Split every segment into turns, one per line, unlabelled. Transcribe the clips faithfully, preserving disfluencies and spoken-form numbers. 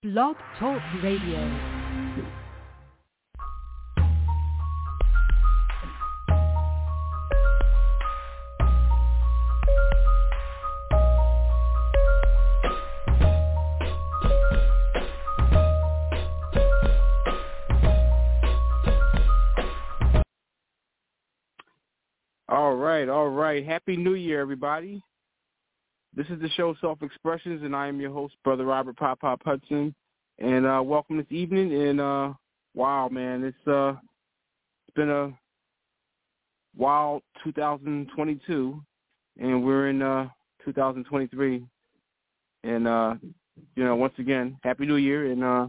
Blog Talk Radio.
All right, all right. Happy New Year, everybody. This is the show Self-Expressions, and I am your host, Brother Robert Pop Pop Hudson. And uh, welcome this evening. And, uh, wow, man, it's, uh, it's been a wild two thousand twenty-two, and we're in uh, two thousand twenty-three. And, uh, you know, once again, Happy New Year. And, uh,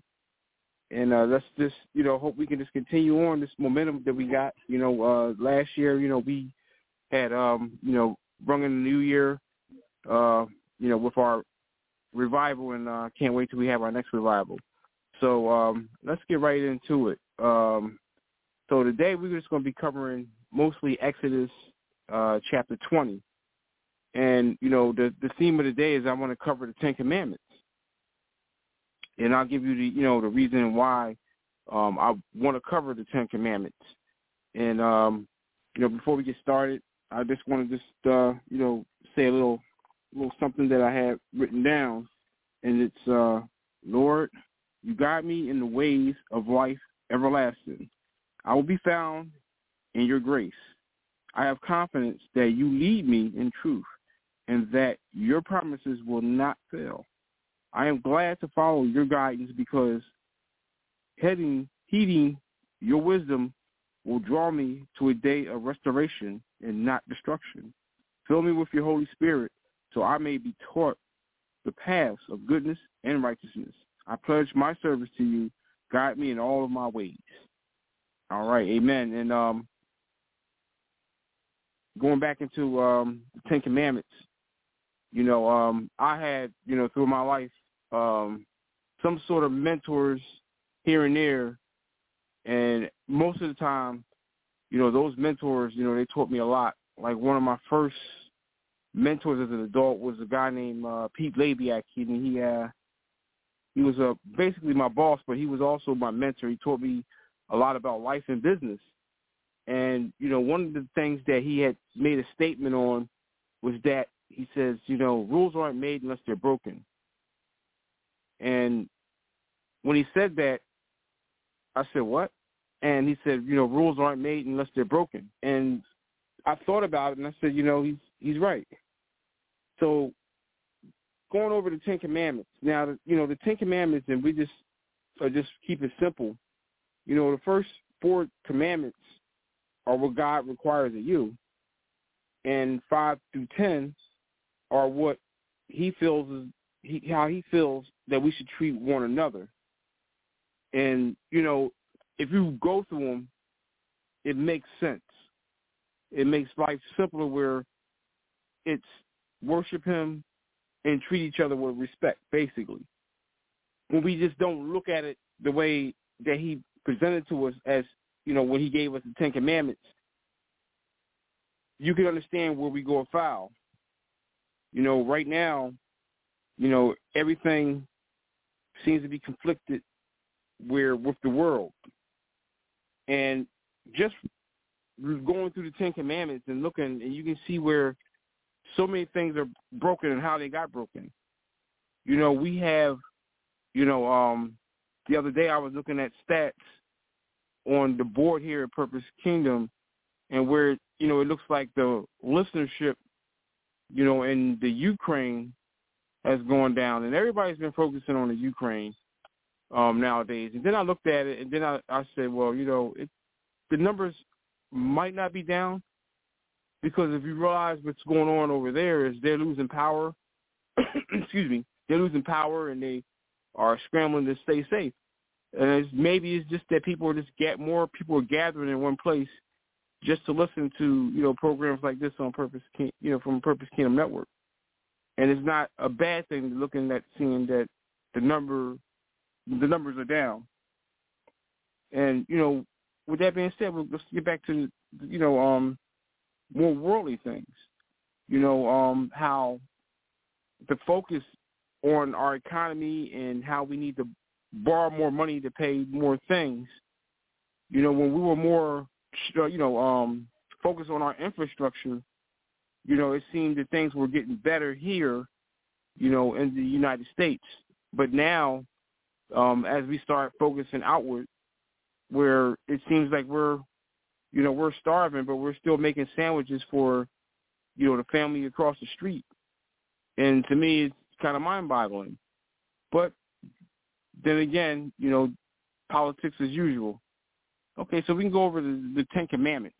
and uh, let's just, you know, hope we can just continue on this momentum that we got. You know, uh, last year, you know, we had, um, you know, rung in the new year, uh, you know, with our revival, and uh, can't wait till we have our next revival. So um, let's get right into it. Um, so today we're just going to be covering mostly Exodus uh, chapter twenty. And, you know, the, the theme of the day is I want to cover the Ten Commandments. And I'll give you the, you know, the reason why um, I want to cover the Ten Commandments. And, um, you know, before we get started, I just want to just, uh, you know, say a little, little something that I have written down. And it's, uh, Lord, you guide me in the ways of life everlasting. I will be found in your grace. I have confidence that you lead me in truth and that your promises will not fail. I am glad to follow your guidance because heading, heeding your wisdom will draw me to a day of restoration and not destruction. Fill me with your Holy Spirit so I may be taught the paths of goodness and righteousness. I pledge my service to you. Guide me in all of my ways. All right, amen. And um, going back into um, the Ten Commandments, you know, um, I had, you know, through my life, um, some sort of mentors here and there, and most of the time, you know, those mentors, you know, they taught me a lot. Like one of my first mentors as an adult was a guy named uh, Pete Labiak. He he, uh, he was uh, basically my boss, but he was also my mentor. He taught me a lot about life and business. And, you know, one of the things that he had made a statement on was that he says, you know, rules aren't made unless they're broken. And when he said that, I said, what? And he said, you know, rules aren't made unless they're broken. And I thought about it, and I said, you know, he's he's right. So going over the Ten Commandments. Now, you know, the Ten Commandments, and we just so just keep it simple. You know, the first four commandments are what God requires of you, and five through ten are what he feels is he, how he feels that we should treat one another. And, you know, if you go through them, it makes sense. It makes life simpler where it's worship him and treat each other with respect, basically. When we just don't look at it the way that he presented to us as, you know, when he gave us the Ten Commandments, you can understand where we go afoul. You know, right now, you know, everything seems to be conflicted where with the world. And just going through the Ten Commandments and looking, and you can see where so many things are broken and how they got broken. You know, we have, you know, um, the other day I was looking at stats on the board here at Purpose Kingdom, and where, you know, it looks like the listenership, you know, in the Ukraine has gone down, and everybody's been focusing on the Ukraine um, nowadays. And then I looked at it, and then I, I said, well, you know, it, the numbers might not be down, because if you realize what's going on over there is they're losing power. Excuse me, they're losing power, and they are scrambling to stay safe. And it's, maybe it's just that people are just get more people are gathering in one place just to listen to, you know, programs like this on Purpose, you know, from Purpose Kingdom Network. And it's not a bad thing looking at seeing that the number, the numbers are down. And, you know, with that being said, let's get back to, you know, um, more worldly things. You know, um, how the focus on our economy and how we need to borrow more money to pay more things. You know, when we were more, you know, um, focused on our infrastructure, you know, it seemed that things were getting better here, you know, in the United States. But now, um, as we start focusing outward, where it seems like we're, you know, we're starving, but we're still making sandwiches for, you know, the family across the street. And to me, it's kind of mind-boggling. But then again, you know, politics as usual. Okay, so we can go over the, the Ten Commandments.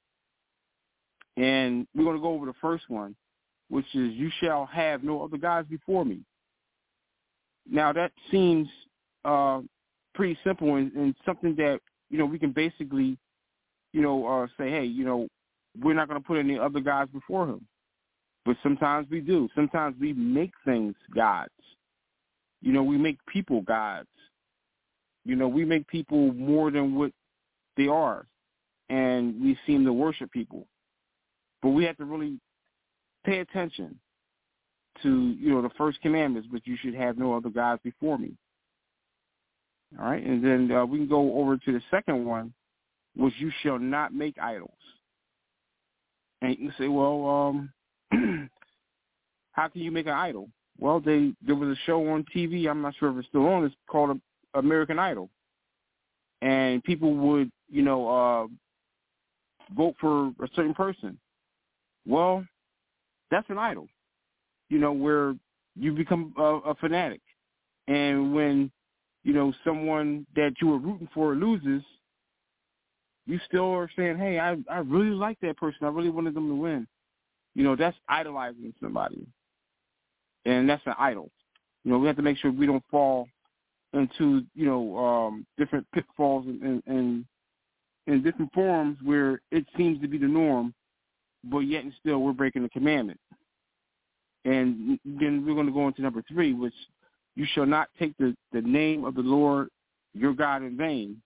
And we're going to go over the first one, which is, you shall have no other gods before me. Now, that seems uh, pretty simple and, and something that, you know, we can basically, you know, uh, say, hey, you know, we're not going to put any other gods before him. But sometimes we do. Sometimes we make things gods. You know, we make people gods. You know, we make people more than what they are, and we seem to worship people. But we have to really pay attention to, you know, the first commandments, but you should have no other gods before me. All right, and then uh, we can go over to the second one, which you shall not make idols. And you can say, well, um, how can you make an idol? Well, they there was a show on T V, I'm not sure if it's still on, it's called American Idol. And people would, you know, uh, vote for a certain person. Well, that's an idol, you know, where you become a, a fanatic. And when, you know, someone that you were rooting for loses, you still are saying, hey, I, I really like that person. I really wanted them to win. You know, that's idolizing somebody. And that's an idol. You know, we have to make sure we don't fall into, you know, um, different pitfalls and, and, and different forms where it seems to be the norm, but yet and still we're breaking the commandment. And then we're going to go into number three, which you shall not take the, the name of the Lord your God in vain.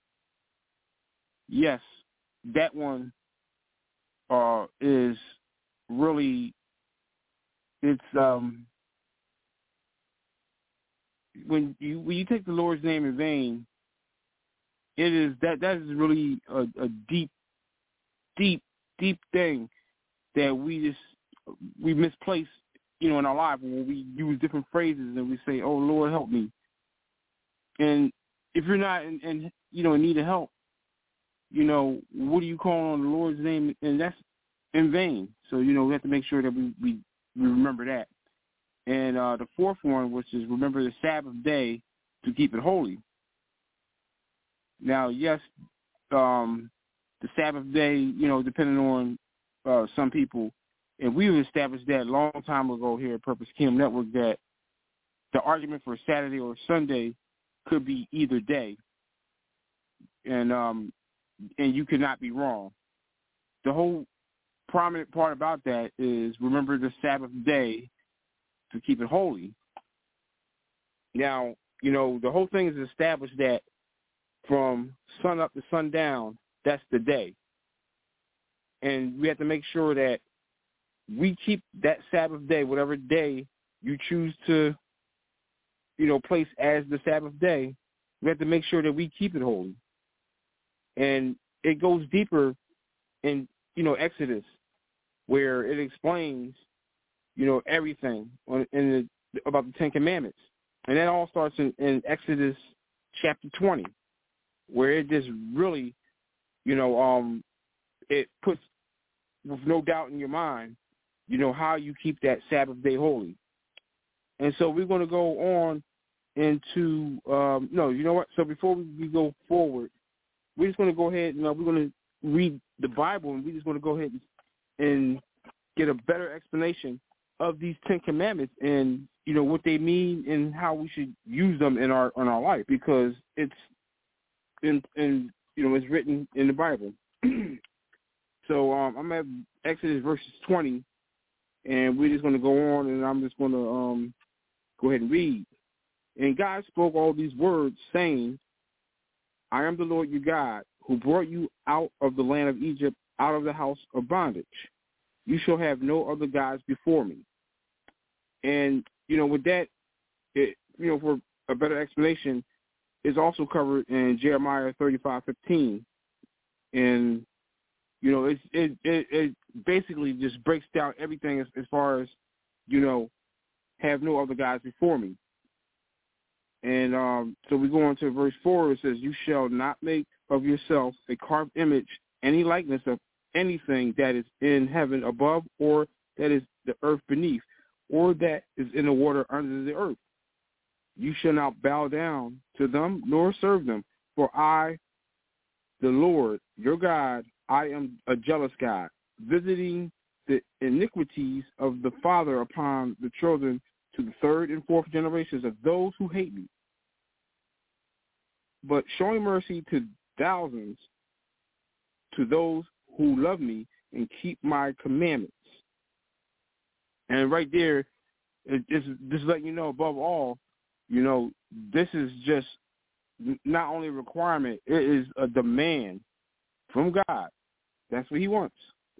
Yes, that one uh, is really, it's, um, when you when you take the Lord's name in vain, it is, that, that is really a, a deep, deep, deep thing that we just, we misplace, you know, in our life when we use different phrases and we say, oh, Lord, help me. And if you're not in, in you know, in need of help, you know, what do you call on the Lord's name? And that's in vain. So, you know, we have to make sure that we, we, we remember that. And uh, the fourth one, which is remember the Sabbath day to keep it holy. Now, yes, um, the Sabbath day, you know, depending on uh, some people, and we've established that a long time ago here at Purpose Kingdom Network, that the argument for Saturday or Sunday could be either day, and um, and you could not be wrong. The whole prominent part about that is remember the Sabbath day to keep it holy. Now, you know, the whole thing is established that from sun up to sundown, that's the day. And we have to make sure that we keep that Sabbath day, whatever day you choose to, you know, place as the Sabbath day, we have to make sure that we keep it holy. And it goes deeper in, you know, Exodus, where it explains, you know, everything on, in the, about the Ten Commandments. And that all starts in, in Exodus chapter twenty, where it just really, you know, um, it puts with no doubt in your mind, you know, how you keep that Sabbath day holy. And so we're going to go on into, um, no, you know what? So before we, we go forward, we're just going to go ahead and uh, we're going to read the Bible, and we're just going to go ahead and, and get a better explanation of these Ten Commandments and, you know, what they mean and how we should use them in our in our life, because it's in, in you know, it's written in the Bible. So um, I'm at Exodus verses twenty, and we're just going to go on, and I'm just going to um, go ahead and read. And God spoke all these words, saying, I am the Lord your God, who brought you out of the land of Egypt, out of the house of bondage. You shall have no other gods before me. And, you know, with that, it, you know, for a better explanation, is also covered in Jeremiah thirty-five fifteen, and you know, it's, it it it basically just breaks down everything as, as far as, you know, have no other gods before me. And um, so we go on to verse four. It says, "You shall not make of yourself a carved image, any likeness of anything that is in heaven above, or that is the earth beneath, or that is in the water under the earth. You shall not bow down to them, nor serve them. For I, the Lord, your God, I am a jealous God, visiting the iniquities of the father upon the children to the third and fourth generations of those who hate me, but showing mercy to thousands, to those who love me and keep my commandments." And right there, it, it's just letting you know, above all, you know, this is just not only a requirement, it is a demand from God. That's what he wants.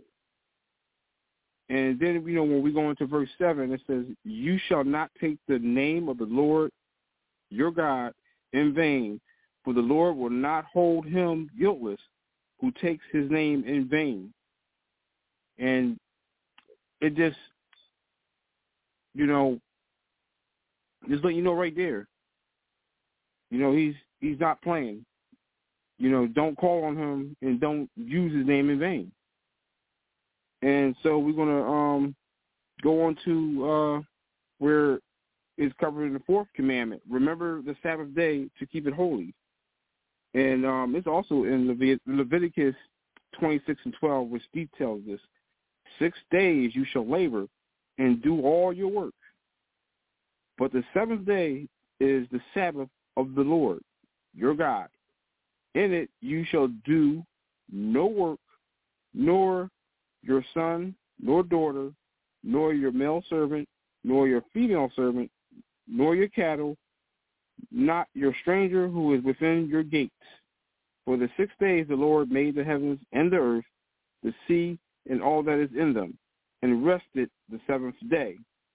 And then, you know, when we go into verse seven, it says, "You shall not take the name of the Lord your God in vain, for the Lord will not hold him guiltless who takes his name in vain." And it just, you know, just let you know right there, you know, he's he's not playing. You know, don't call on him and don't use his name in vain. And so we're going to um, go on to uh, where it's covered in the fourth commandment. "Remember the Sabbath day to keep it holy." And um, it's also in Levit- Leviticus twenty-six and twelve, which details this. "Six days you shall labor and do all your work. But the seventh day is the Sabbath of the Lord, your God. In it you shall do no work, nor your son, nor daughter, nor your male servant, nor your female servant, nor your cattle, not your stranger who is within your gates. For the six days the Lord made the heavens and the earth, the sea, and all that is in them, and rested the seventh day.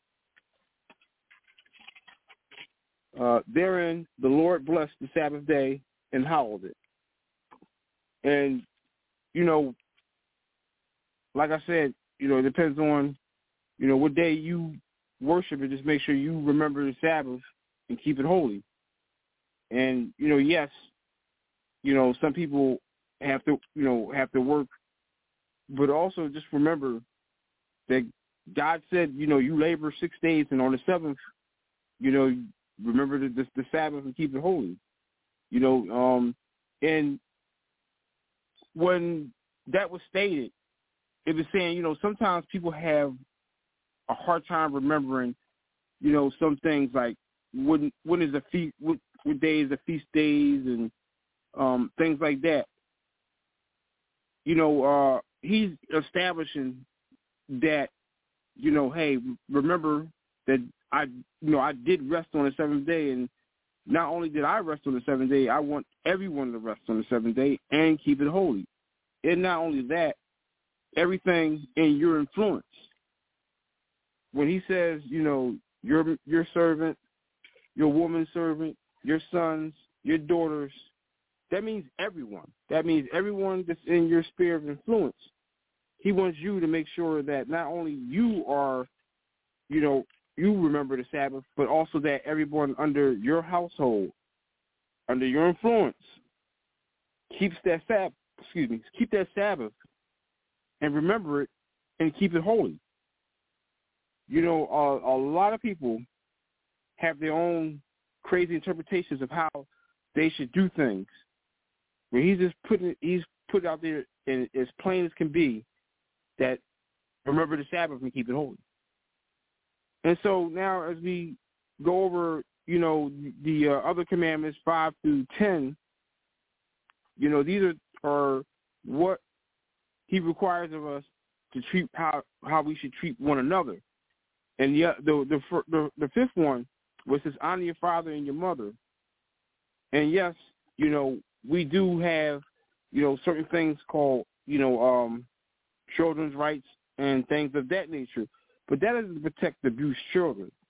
Uh, therein the Lord blessed the Sabbath day and hallowed it." And, you know, like I said, you know, it depends on, you know, what day you worship it. Just make sure you remember the Sabbath and keep it holy. And, you know, yes, you know, some people have to, you know, have to work, but also just remember that God said, you know, you labor six days, and on the seventh, you know, remember the, the, the Sabbath and keep it holy. You know, um, and when that was stated, it was saying, you know, sometimes people have a hard time remembering, you know, some things like when when is the feast, what, what day is the feast days, and um, things like that. You know, uh, he's establishing that, you know, hey, remember that I, you know, I did rest on the seventh day, and not only did I rest on the seventh day, I want everyone to rest on the seventh day and keep it holy. And not only that, everything in your influence. When he says, you know, your your servant, your woman servant, your sons, your daughters, that means everyone. That means everyone that's in your sphere of influence. He wants you to make sure that not only you are, you know, you remember the Sabbath, but also that everyone under your household, under your influence, keeps that Sabbath, excuse me, keep that Sabbath and remember it and keep it holy. You know, uh, a lot of people have their own crazy interpretations of how they should do things. Where he's just putting, he's put out there in, as plain as can be, that remember the Sabbath and keep it holy. And so now as we go over, you know, the uh, other commandments, five through ten, you know, these are, are what he requires of us to treat, how how we should treat one another. And the the the the, the fifth one was this: honor your father and your mother. And yes, you know, we do have, you know, certain things called, you know, um, children's rights and things of that nature. But that is to protect the abused children.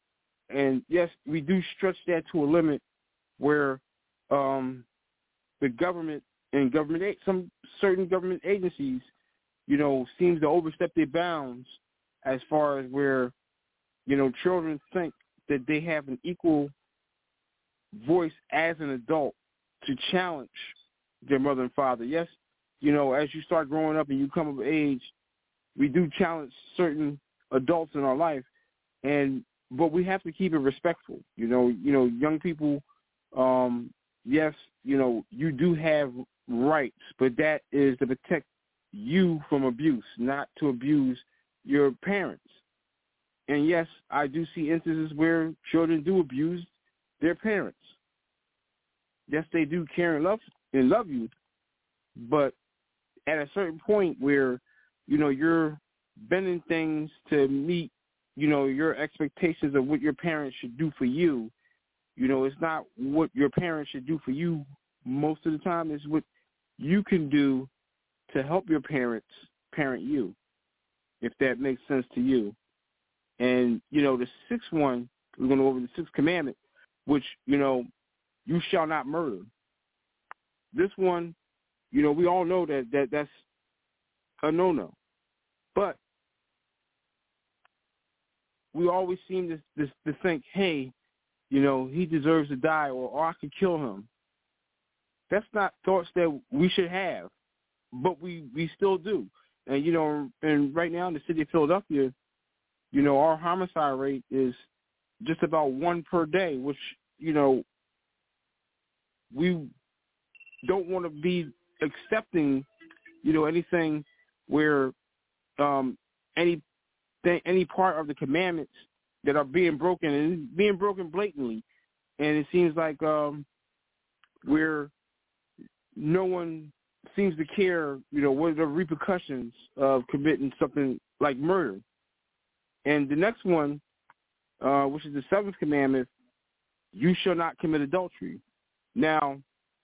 and yes, we do stretch that to a limit where um, the government and government some certain government agencies, you know, seems to overstep their bounds as far as where, you know, children think that they have an equal voice as an adult to challenge their mother and father. Yes, you know, as you start growing up and you come of age, we do challenge certain adults in our life, and but we have to keep it respectful. You know, you know, young people, um, yes, you know, you do have rights, but that is to protect you from abuse, not to abuse your parents. And yes, I do see instances where children do abuse their parents. Yes, they do care and love and love you, but at a certain point where, you know, you're bending things to meet, you know, your expectations of what your parents should do for you, you know, it's not what your parents should do for you most of the time. It's what you can do to help your parents parent you, if that makes sense to you. And, you know, the sixth one, we're going to go over the sixth commandment, which, you know, you shall not murder. This one, you know, we all know that, that that's a no-no. But we always seem to, to, to think, hey, you know, he deserves to die, or, or I could kill him. That's not thoughts that we should have, but we, we still do. And, you know, and right now in the city of Philadelphia, you know, our homicide rate is just about one per day, which, you know, we don't want to be accepting, you know, anything where um, any any part of the commandments that are being broken and being broken blatantly. And it seems like um, where no one seems to care, you know, what are the repercussions of committing something like murder. And the next one, uh, which is the seventh commandment, you shall not commit adultery. Now,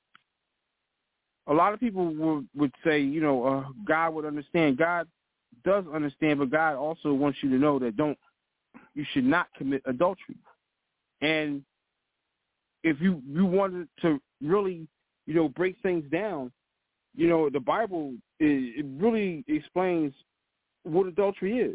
a lot of people would, would say, you know, uh, God would understand. God does understand, but God also wants you to know that don't, you should not commit adultery. And if you, you wanted to really, you know, break things down, you know, the Bible, it, it really explains what adultery is.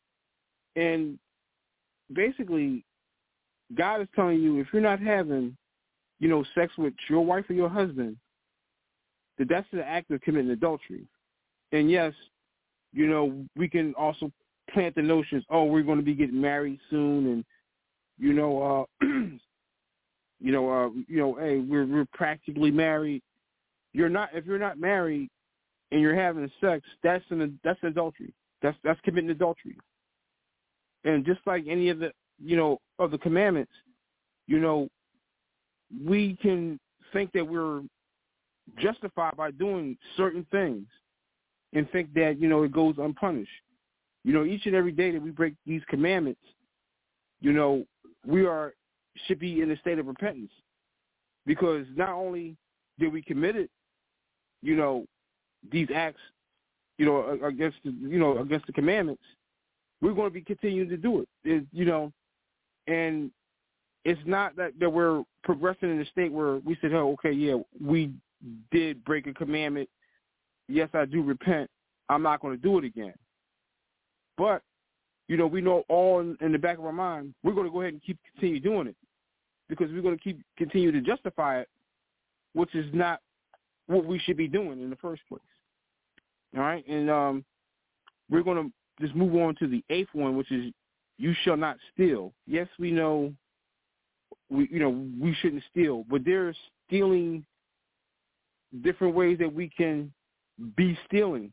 And basically, God is telling you, if you're not having, you know, sex with your wife or your husband, that that's an act of committing adultery. And yes, you know, we can also plant the notions, oh, we're going to be getting married soon, and you know, uh, you know, uh, you know, hey, we're we're practically married. You're not. If you're not married and you're having sex, that's an that's adultery. That's that's committing adultery. And just like any of the, you know, of the commandments, you know, we can think that we're justified by doing certain things and think that, you know, it goes unpunished. You know, each and every day that we break these commandments, you know, we are should be in a state of repentance, because not only did we commit it, you know, these acts, you know, against the, you know, against the commandments, we're going to be continuing to do it. It you know, and it's not that, that we're progressing in a state where we said, oh, okay, yeah, we did break a commandment. Yes, I do repent. I'm not going to do it again. But, you know, we know all in, in the back of our mind, we're going to go ahead and keep continue doing it, because we're going to keep continue to justify it, which is not what we should be doing in the first place. All right? And um, we're going to just move on to the eighth one, which is you shall not steal. Yes, we know we you know we shouldn't steal, but there's stealing different ways that we can be stealing.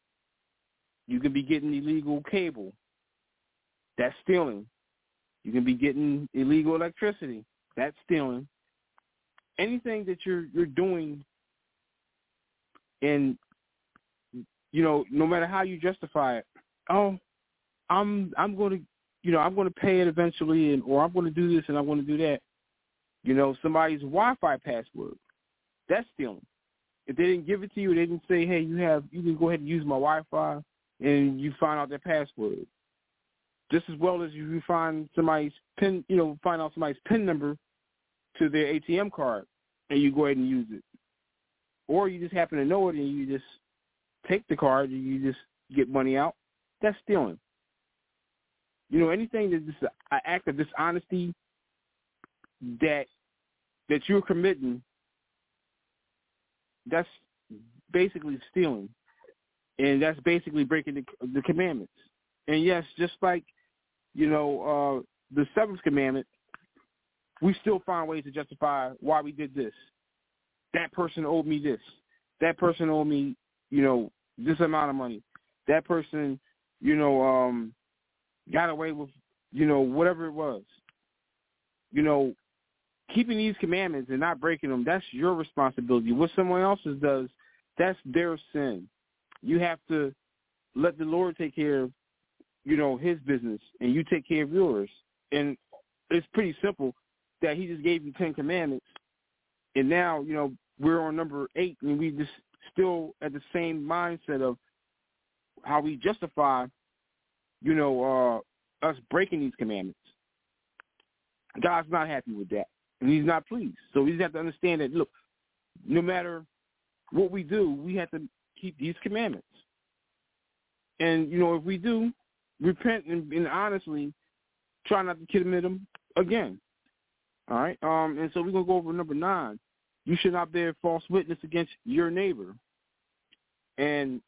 You can be getting illegal cable. That's stealing. You can be getting illegal electricity. That's stealing. Anything that you're you're doing, and you know, no matter how you justify it, oh, I'm I'm going to, you know, I'm going to pay it eventually, and or I'm going to do this and I'm going to do that. You know, somebody's Wi-Fi password. That's stealing. If they didn't give it to you, they didn't say, hey, you have you can go ahead and use my Wi-Fi, and you find out their password. just as well as you find somebody's pin, you know, find out somebody's PIN number to their A T M card, and you go ahead and use it. Or you just happen to know it and you just take the card and you just get money out. That's stealing. You know, anything that's just an act of dishonesty that that you're committing, that's basically stealing. And that's basically breaking the, the commandments. And yes, just like, you know, uh, the seventh commandment, we still find ways to justify why we did this. That person owed me this. That person owed me, you know, this amount of money. That person, you know, um, got away with, you know, whatever it was. You know, keeping these commandments and not breaking them, that's your responsibility. What someone else's does, that's their sin. You have to let the Lord take care of, you know, his business, and you take care of yours. And it's pretty simple that he just gave you Ten Commandments, and now, you know, we're on number eight, and we just still at the same mindset of how we justify, you know, uh, us breaking these commandments. God's not happy with that, and he's not pleased. So we just have to understand that, look, no matter what we do, we have to keep these commandments. And, you know, if we do, repent and, and honestly try not to commit them again. All right? Um, and so we're going to go over number nine. You should not bear false witness against your neighbor. And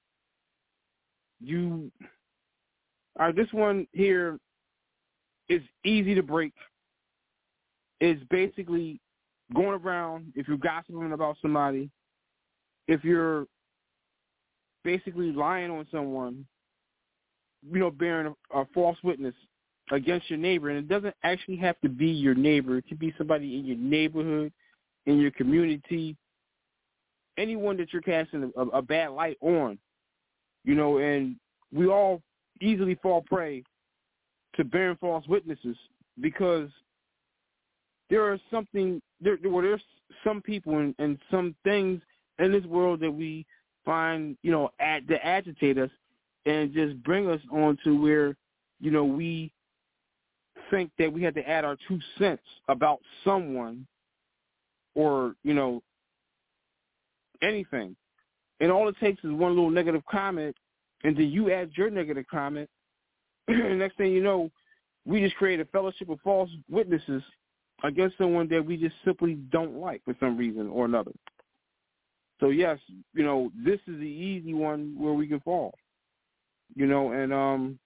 you, all right, this one here is easy to break. It's basically going around, if you're gossiping about somebody, if you're basically lying on someone, you know, bearing a, a false witness against your neighbor. And it doesn't actually have to be your neighbor. It could be somebody in your neighborhood, in your community, anyone that you're casting a, a bad light on, you know, and we all easily fall prey to bearing false witnesses because there are something, there, well, there's some people and, and some things in this world that we find, you know, ad, that agitate us and just bring us on to where, you know, we think that we have to add our two cents about someone or, you know, anything. And all it takes is one little negative comment, and then you add your negative comment. And next thing you know, we just create a fellowship of false witnesses against someone that we just simply don't like for some reason or another. So, yes, you know, this is the easy one where we can fall, you know, and um,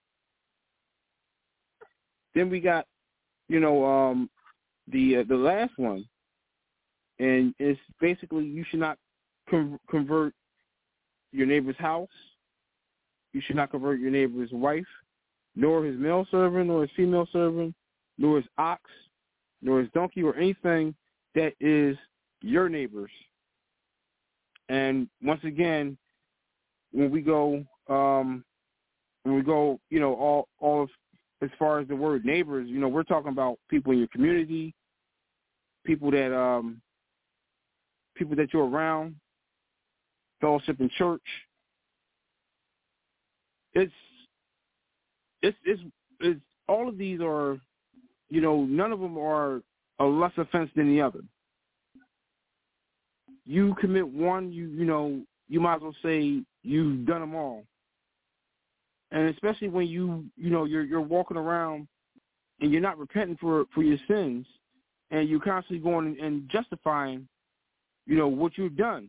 then we got, you know, um, the uh, the last one, and it's basically you should not con- convert your neighbor's house. You should not convert your neighbor's wife, nor his male servant, nor his female servant, nor his ox, nor his donkey, or anything that is your neighbor's. And once again, when we go, um, when we go, you know, all all of, as far as the word neighbors, you know, we're talking about people in your community, people that um, people that you're around, fellowship in church. It's it's it's, it's all of these are, you know, none of them are a less offense than the other. You commit one, you you know, you might as well say you've done them all. And especially when you, you know, you're you're walking around and you're not repenting for, for your sins, and you're constantly going and justifying, you know, what you've done.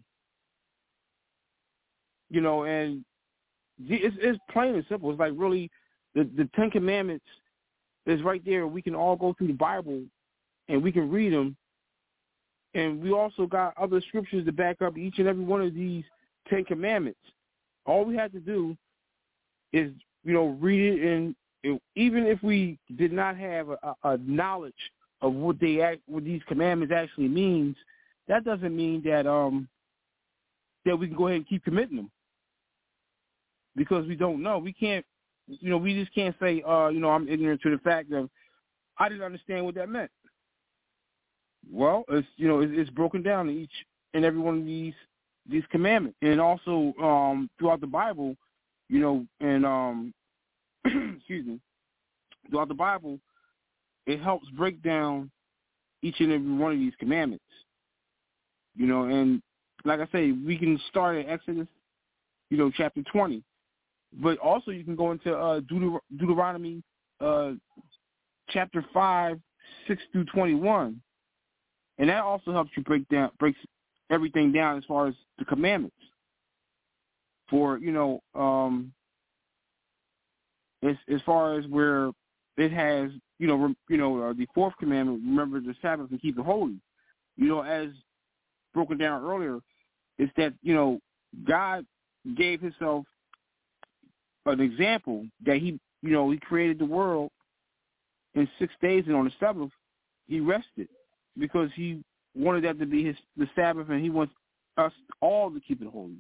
You know, and it's, it's plain and simple. It's like really the, the Ten Commandments is right there. We can all go through the Bible and we can read them. And we also got other scriptures to back up each and every one of these Ten Commandments. All we have to do is, you know, read it, and it, even if we did not have a, a knowledge of what they act, what these commandments actually means, that doesn't mean that um that we can go ahead and keep committing them because we don't know. We can't, you know, we just can't say, uh, you know, I'm ignorant to the fact of I didn't understand what that meant. Well, it's, you know, it's, it's broken down in each and every one of these these commandments, and also um, throughout the Bible, you know, and um, excuse me, throughout the Bible, it helps break down each and every one of these commandments. You know, and like I say, we can start at Exodus, you know, chapter twenty. But also you can go into uh, Deuter- Deuteronomy uh, chapter five, six through twenty-one. And that also helps you break down, breaks everything down as far as the commandments. For, you know, um, as, as far as where it has, you know, re, you know, uh, the fourth commandment, remember the Sabbath and keep it holy. You know, as broken down earlier, it's that, you know, God gave himself an example that he, you know, he created the world in six days, and on the seventh, he rested because he wanted that to be his the Sabbath, and he wants us all to keep it holy.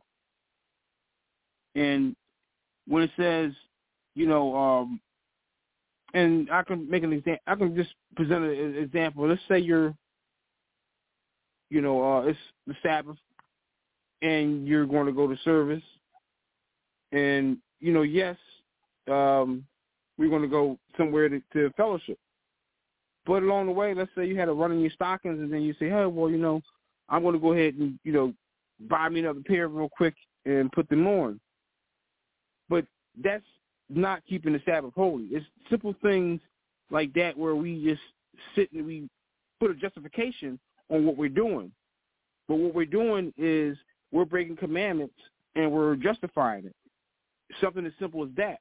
And when it says, you know, um, and I can make an example, I can just present an example. Let's say you're, you know, uh, it's the Sabbath, and you're going to go to service, and, you know, yes, um, we're going to go somewhere to, to fellowship. But along the way, let's say you had a run in your stockings, and then you say, hey, well, you know, I'm going to go ahead and, you know, buy me another pair real quick and put them on. But that's not keeping the Sabbath holy. It's simple things like that where we just sit and we put a justification on what we're doing. But what we're doing is we're breaking commandments and we're justifying it. Something as simple as that.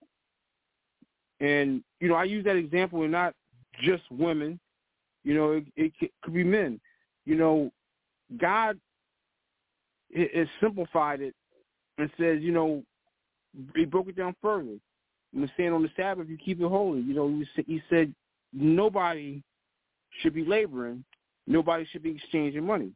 And, you know, I use that example and not just women. You know, it, it could be men. You know, God has simplified it and says, you know, he broke it down further. You know, saying on the Sabbath, you keep it holy. You know, he said nobody should be laboring. Nobody should be exchanging money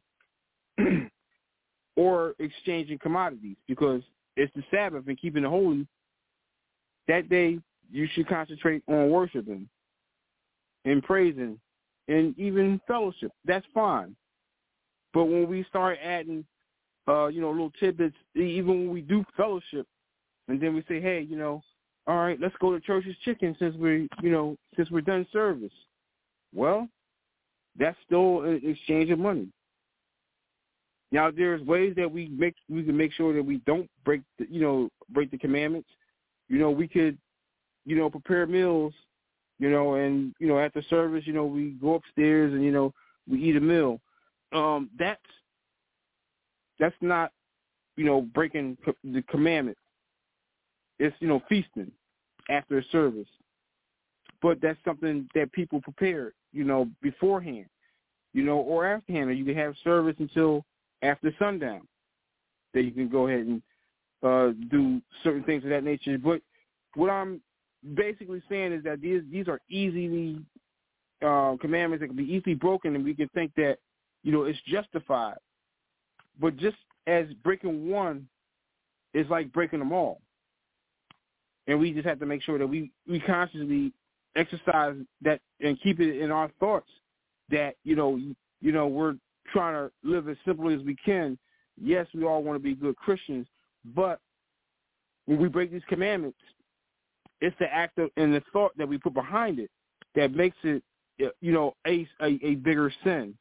or exchanging commodities because it's the Sabbath and keeping it holy. That day, you should concentrate on worshiping and praising and even fellowship. That's fine. But when we start adding, uh, you know, little tidbits, even when we do fellowship, and then we say, hey, you know, all right, let's go to Church's Chicken since we, you know, since we're done service. Well, that's still an exchange of money. Now, there's ways that we make we can make sure that we don't break, the, you know, break the commandments. You know, we could, you know, prepare meals, you know, and you know, after service, you know, we go upstairs and you know, we eat a meal. Um, that's that's not, you know, breaking co- the commandment. It's, you know, feasting after a service. But that's something that people prepare, you know, beforehand, you know, or afterhand. Or you can have service until after sundown. That you can go ahead and uh, do certain things of that nature. But what I'm basically saying is that these these are easily uh, commandments that can be easily broken, and we can think that, you know, it's justified. But just as breaking one is like breaking them all. And we just have to make sure that we, we consciously exercise that and keep it in our thoughts that, you know, you know, we're trying to live as simply as we can. Yes, we all want to be good Christians, but when we break these commandments, it's the act of, and the thought that we put behind it that makes it, you know, a, a, a bigger sin.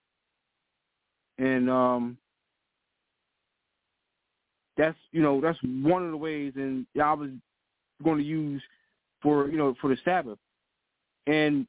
And um, that's, you know, that's one of the ways, and I was going to use for, you know, for the Sabbath. And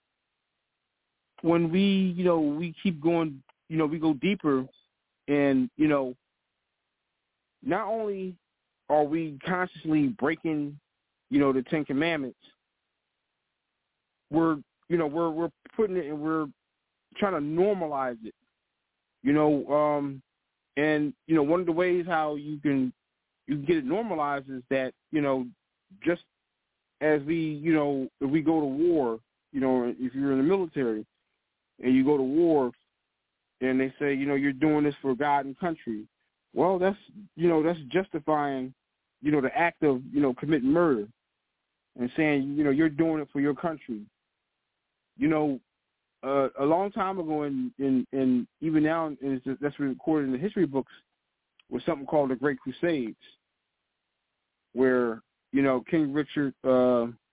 when we, you know, we keep going, you know, we go deeper, and, you know, not only are we consciously breaking, you know, the Ten Commandments, we're, you know, we're, we're putting it and we're trying to normalize it, you know, um, and, you know, one of the ways how you can, you can get it normalized is that, you know, just as we, you know, if we go to war, you know, if you're in the military and you go to war and they say, you know, you're doing this for God and country, well, that's, you know, that's justifying, you know, the act of, you know, committing murder and saying, you know, you're doing it for your country. You know, uh, a long time ago, and in, in, in, even now, and it's just, that's recorded in the history books, was something called the Great Crusades, where, you know, King Richard, uh,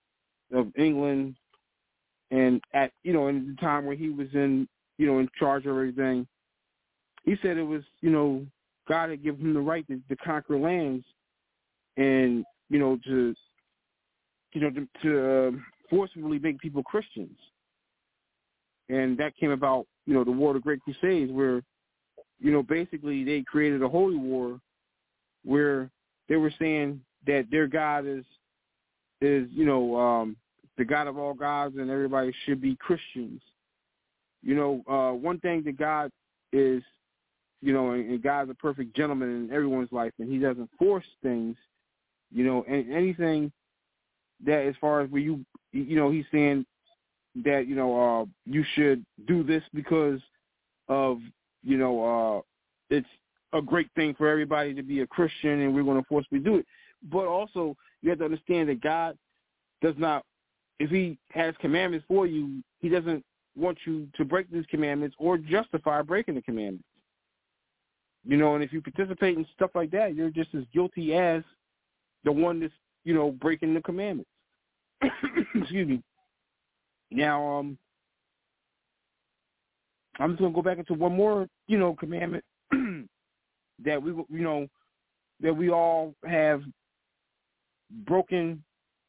of England, and at you know in the time where he was in you know in charge of everything, he said it was you know God had given him the right to, to conquer lands, and you know to you know to, to uh, forcibly make people Christians, and that came about you know the War of the Great Crusades, where you know basically they created a holy war where they were saying that their God is is you know um, the God of all gods, and everybody should be Christians. You know, uh, one thing that God is, you know, and, and God's a perfect gentleman in everyone's life, and He doesn't force things. You know, and anything that as far as where you, you know, He's saying that you know uh, you should do this because of you know uh, it's a great thing for everybody to be a Christian, and we're going to forcibly do it. But also, you have to understand that God does not, if He has commandments for you, He doesn't want you to break these commandments or justify breaking the commandments. You know, and if you participate in stuff like that, you're just as guilty as the one that's, you know, breaking the commandments. Excuse me. Now, um, I'm just going to go back into one more, you know, commandment that we, you know, that we all have broken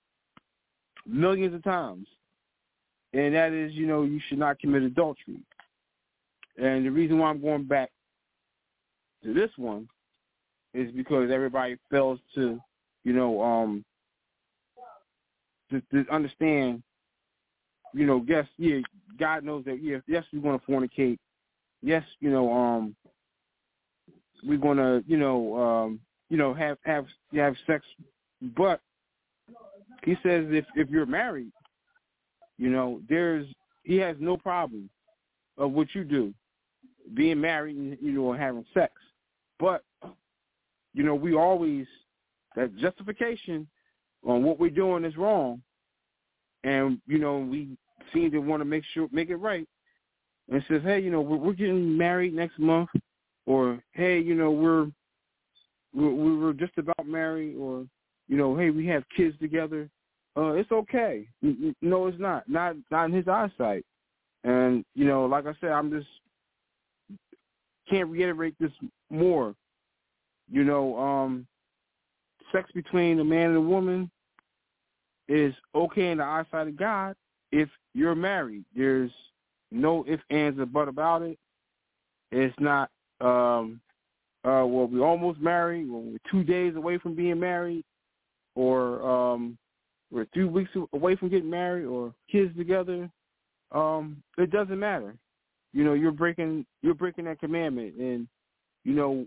millions of times, and that is, you know, you should not commit adultery. And the reason why I'm going back to this one is because everybody fails to, you know, um, to, to understand, you know, yes, yeah, God knows that, yeah, yes, we're going to fornicate. Yes, you know, um, we're going to, you know, um, you know, have, have, have sex, but He says if, if you're married, you know, there's, He has no problem of what you do, being married and, you know, having sex. But, you know, we always, that justification on what we're doing is wrong. And, you know, we seem to want to make sure, make it right. And says, hey, you know, we're, we're getting married next month. Or, hey, you know, we're, we're, we were just about married. Or, you know, hey, we have kids together. Uh, it's okay. No, it's not. Not, not in His eyesight. And, you know, like I said, I'm just, can't reiterate this more. You know, um, sex between a man and a woman is okay in the eyesight of God if you're married. There's no ifs, ands, or but about it. It's not, um, uh, well, we're almost married, well, we're two days away from being married, or um, we're three weeks away from getting married, or kids together. Um, it doesn't matter. You know, you're breaking you're breaking that commandment, and you know,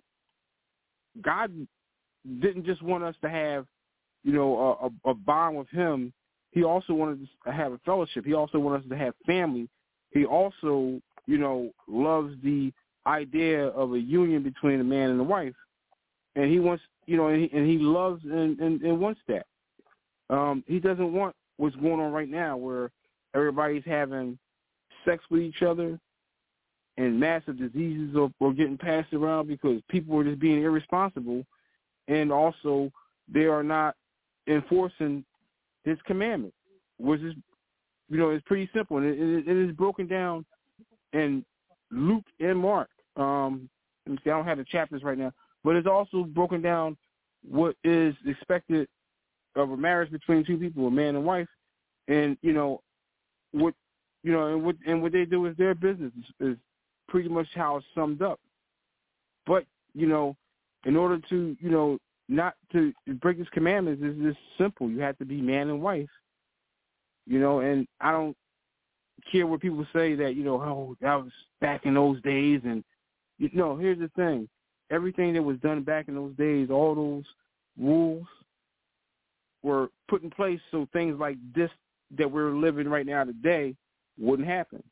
God didn't just want us to have, you know, a, a bond with Him. He also wanted us to have a fellowship. He also wanted us to have family. He also, you know, loves the idea of a union between a man and a wife, and He wants, you know, and He, and he loves and, and, and wants that. Um, he doesn't want what's going on right now, where everybody's having sex with each other, and massive diseases are, are getting passed around because people are just being irresponsible, and also they are not enforcing His commandment, which is, you know, it's pretty simple, and it, it, it is broken down in Luke and Mark. Um, let me see, I don't have the chapters right now, but it's also broken down what is expected of a marriage between two people, a man and wife, and you know what, you know, and what and what they do is their business is, is pretty much how it's summed up. But you know, in order to, you know, not to break His commandments is just simple. You have to be man and wife. You know, and I don't care what people say that, you know, oh, that was back in those days. And, you know, here's the thing. Everything that was done back in those days, all those rules were put in place so things like this that we're living right now today wouldn't happen.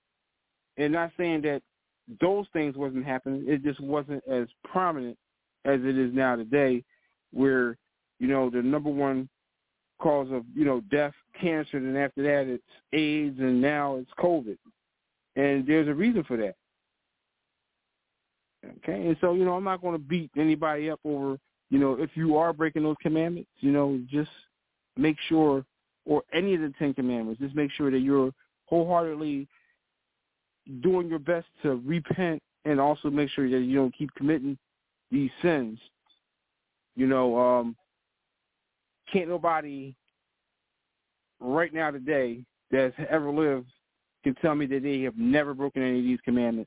And not saying that those things wasn't happening. It just wasn't as prominent as it is now today, where, you know, the number one cause of, you know, death, cancer, and after that it's AIDS, and now it's COVID. And there's a reason for that. Okay? And so, you know, I'm not going to beat anybody up over, you know, if you are breaking those commandments, you know, just make sure or any of the Ten Commandments. Just make sure that you're wholeheartedly doing your best to repent, and also make sure that you don't keep committing these sins. You know, um, can't nobody right now today that's ever lived can tell me that they have never broken any of these commandments.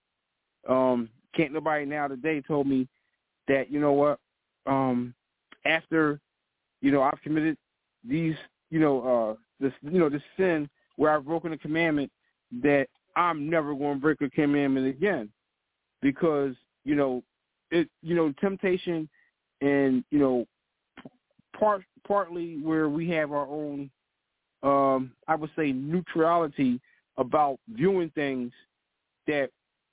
Um, can't nobody now today told me that, you know what, um, after, you know, I've committed these, you know, uh, this, you know, this sin where I've broken a commandment, that I'm never going to break a commandment again. Because, you know, it, you know, temptation and, you know, part, partly where we have our own, um, I would say, neutrality about viewing things that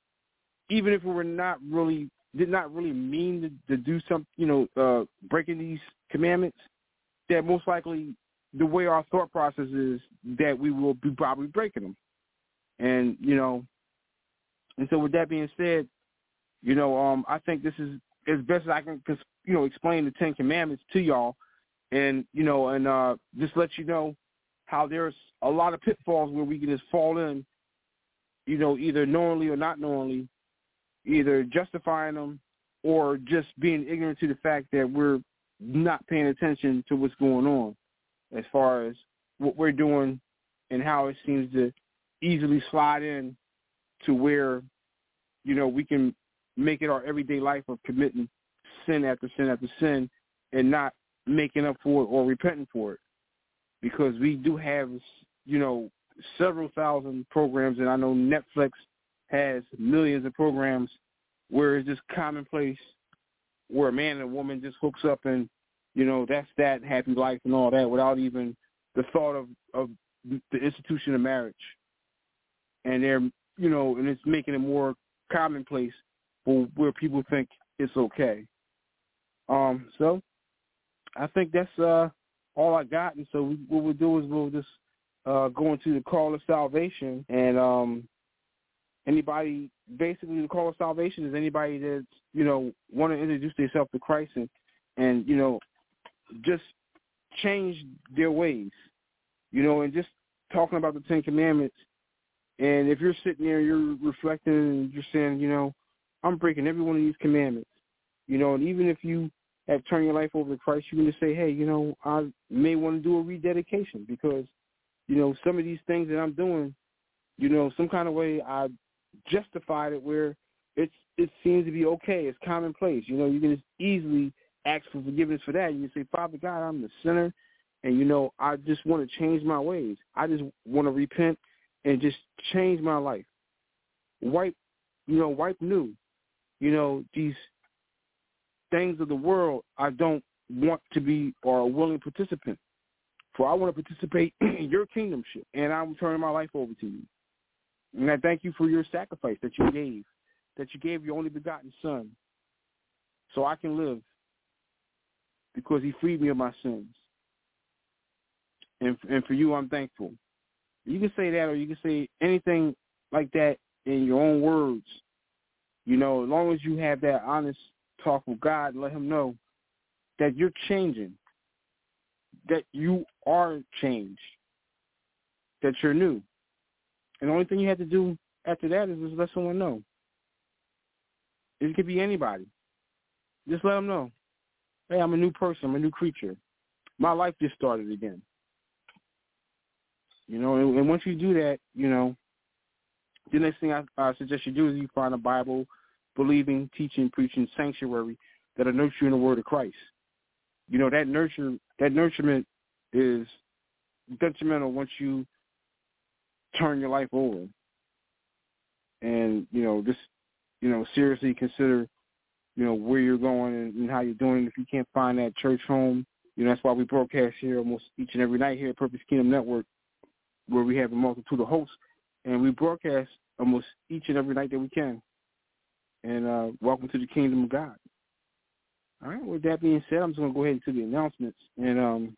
even if we were not really, did not really mean to, to do some, you know, uh, breaking these commandments, that most likely the way our thought process is that we will be probably breaking them. And, you know, and so with that being said, you know, um, I think this is as best as I can, you know, explain the Ten Commandments to y'all, and, you know, and uh, just let you know how there's a lot of pitfalls where we can just fall in, you know, either knowingly or not knowingly, either justifying them or just being ignorant to the fact that we're not paying attention to what's going on as far as what we're doing and how it seems to easily slide in to where, you know, we can make it our everyday life of committing sin after sin after sin and not making up for it or repenting for it. Because we do have, you know, several thousand programs, and I know Netflix has millions of programs where it's just commonplace, where a man and a woman just hooks up and, you know, that's that, happy life and all that, without even the thought of, of the institution of marriage. And they're, you know, and it's making it more commonplace for where people think it's okay. Um, so I think that's uh, all I got. And so we, what we'll do is we'll just uh, go into the call of salvation. And um, anybody, basically the call of salvation is anybody that's, you know, want to introduce themselves to Christ and, and, you know, just change their ways, you know, and just talking about the Ten Commandments. And if you're sitting there, you're reflecting and you're saying, you know, I'm breaking every one of these commandments, you know, and even if you have turned your life over to Christ, you can just say, hey, you know, I may want to do a rededication because, you know, some of these things that I'm doing, you know, some kind of way I justified it where it's it seems to be okay. It's commonplace. You know, you can just easily ask for forgiveness for that. You can say, Father God, I'm the sinner, and, you know, I just want to change my ways. I just want to repent and just change my life. Wipe, you know, wipe new. You know, these things of the world I don't want to be or a willing participant. For I want to participate in your kingdomship, and I'm turning my life over to you. And I thank you for your sacrifice that you gave, that you gave your only begotten Son, so I can live because he freed me of my sins. And, and for you, I'm thankful. You can say that, or you can say anything like that in your own words. You know, as long as you have that honest talk with God, let him know that you're changing, that you are changed, that you're new. And the only thing you have to do after that is just let someone know. It could be anybody. Just let them know, hey, I'm a new person. I'm a new creature. My life just started again. You know, and, and once you do that, you know, the next thing I uh, suggest you do is you find a Bible, believing, teaching, preaching sanctuary that will nurture you in the word of Christ. You know, that nurture, that nurturement is detrimental once you turn your life over. And, you know, just, you know, seriously consider, you know, where you're going and, and how you're doing. If you can't find that church home, you know, that's why we broadcast here almost each and every night here at Purpose Kingdom Network, where we have a multitude of hosts, and we broadcast almost each and every night that we can. And uh, welcome to the kingdom of God. All right, with that being said, I'm just going to go ahead into the announcements. And um,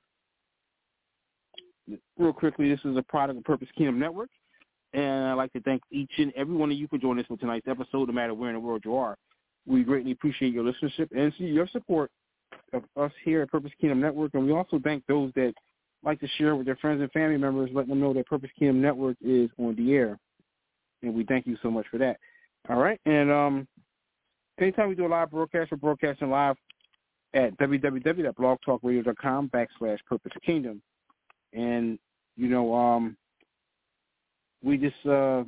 real quickly, this is a product of Purpose Kingdom Network, and I'd like to thank each and every one of you for joining us for tonight's episode, no matter where in the world you are. We greatly appreciate your listenership and your support of us here at Purpose Kingdom Network, and we also thank those that like to share with their friends and family members, letting them know that Purpose Kingdom Network is on the air. And we thank you so much for that. All right. And um, anytime we do a live broadcast, we're broadcasting live at www.blogtalkradio.com backslash Purpose Kingdom. And, you know, um, we just uh,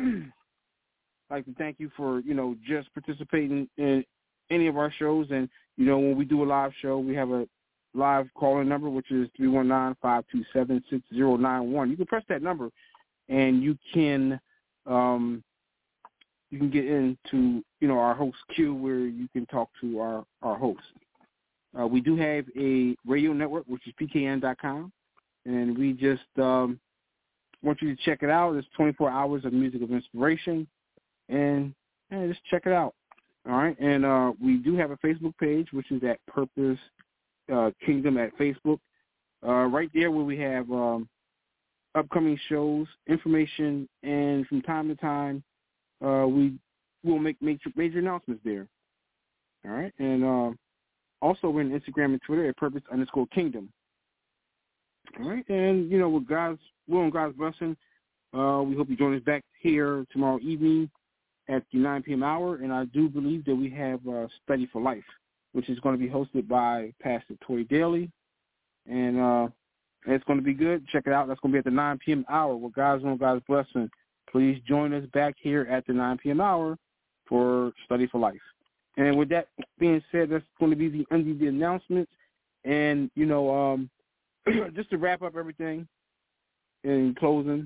like to thank you for, you know, just participating in any of our shows. And, you know, when we do a live show, we have a live call-in number, which is three one nine, five two seven, six zero nine one. You can press that number, and you can um, you can get into, you know, our host queue where you can talk to our, our host. Uh, we do have a radio network, which is P K N dot com, and we just um, want you to check it out. It's twenty-four hours of music of inspiration, and yeah, just check it out. All right, and uh, we do have a Facebook page, which is at Purpose uh, Kingdom at Facebook. Uh, right there where we have um, upcoming shows, information, and from time to time, uh, we will make major, major announcements there. All right, and uh, also we're on Instagram and Twitter at Purpose underscore Kingdom. All right, and you know, with God's will and God's blessing, uh, we hope you join us back here tomorrow evening at the nine p.m. hour, and I do believe that we have uh, Study for Life, which is going to be hosted by Pastor Toy Daly, and uh, it's going to be good. Check it out. That's going to be at the nine p.m. hour with God's will and God's blessing. Please join us back here at the nine p.m. hour for Study for Life. And with that being said, that's going to be the end of the announcements. And, you know, um, just to wrap up everything in closing,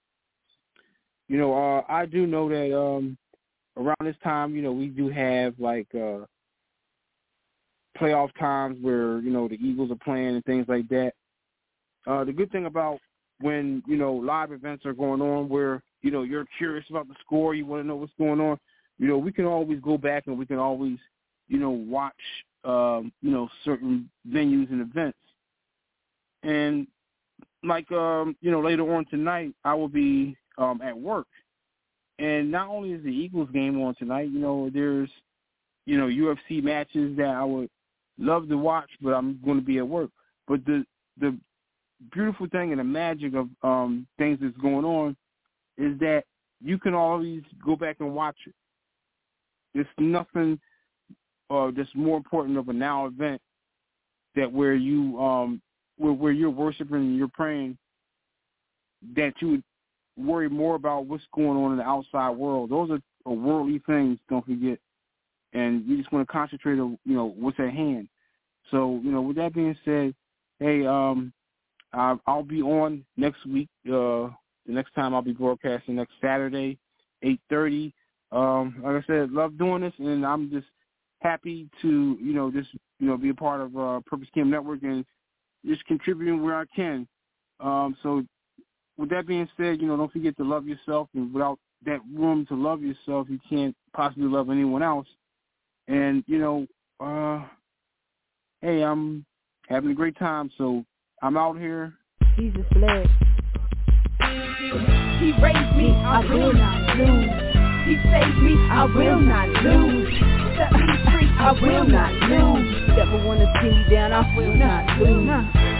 you know, uh, I do know that um, around this time, you know, we do have, like, uh, playoff times where, you know, the Eagles are playing and things like that. Uh, the good thing about when, you know, live events are going on where, you know, you're curious about the score, you want to know what's going on, you know, we can always go back and we can always, you know, watch, um, you know, certain venues and events. And like, um, you know, later on tonight, I will be um, at work. And not only is the Eagles game on tonight, you know, there's, you know, U F C matches that I would love to watch, but I'm going to be at work. But the the beautiful thing and the magic of um, things that's going on is that you can always go back and watch it. There's nothing uh, that's more important of a now event that where you um, where, where you're worshiping and you're praying that you would worry more about what's going on in the outside world. Those are, are worldly things, don't forget. And you just want to concentrate on, you know, what's at hand. So, you know, with that being said, hey, um, I, I'll be on next week. Uh, the next time I'll be broadcasting next Saturday, eight thirty. Um, like I said, love doing this, and I'm just happy to, you know, just, you know, be a part of uh, Purpose Kingdom Network and just contributing where I can. Um, so with that being said, you know, don't forget to love yourself, and without that room to love yourself, you can't possibly love anyone else. And, you know, uh, hey, I'm having a great time, so I'm out here.
Jesus bled. He raised me, I will not lose. He saved me, I will not lose. Set me free, I will not lose. Never wanna see me down, I will not lose.